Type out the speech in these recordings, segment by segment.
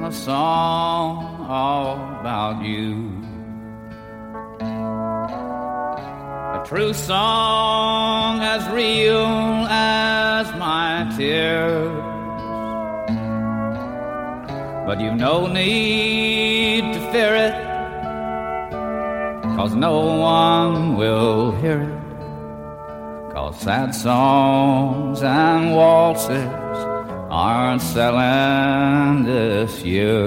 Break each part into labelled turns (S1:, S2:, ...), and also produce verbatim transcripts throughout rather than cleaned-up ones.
S1: a song all about you. A true song as real as my tears. But you've no need to fear it, 'cause no one will hear it. 'Cause sad songs and waltzes aren't selling this year.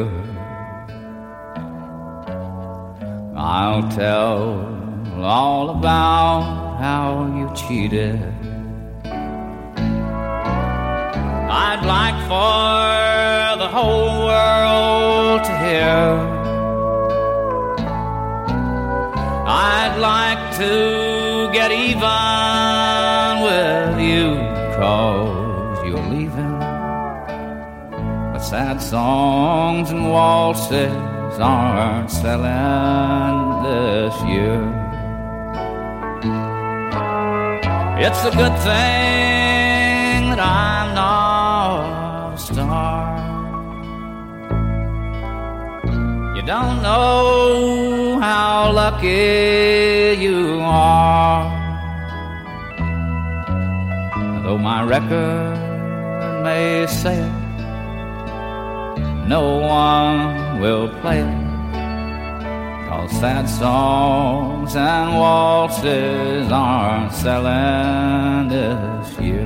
S1: I'll tell all about how you cheated. I'd like for the whole world to hear. I'd like to get even with you, 'cause you're leaving. But sad songs and waltzes aren't selling this year. It's a good thing that I'm not a star. You don't know how lucky you are. Though my record may say it, no one will play it. 'Cause sad songs and waltzes aren't selling this year.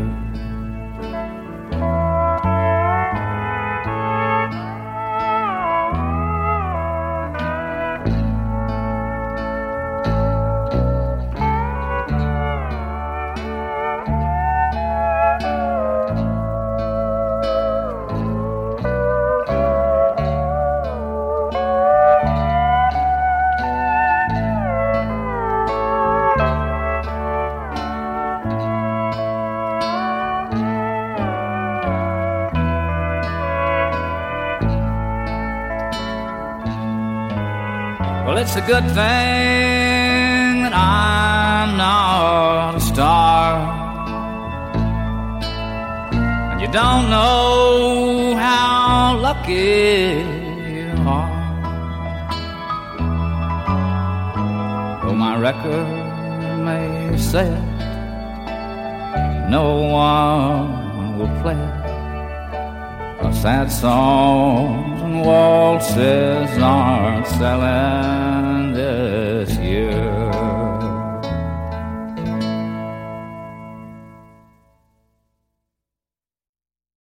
S1: Well, it's a good thing that I'm not a star. And you don't know how lucky you are. Though my record may say it, no one will play it. 'Cause sad songs and waltzes aren't selling this year.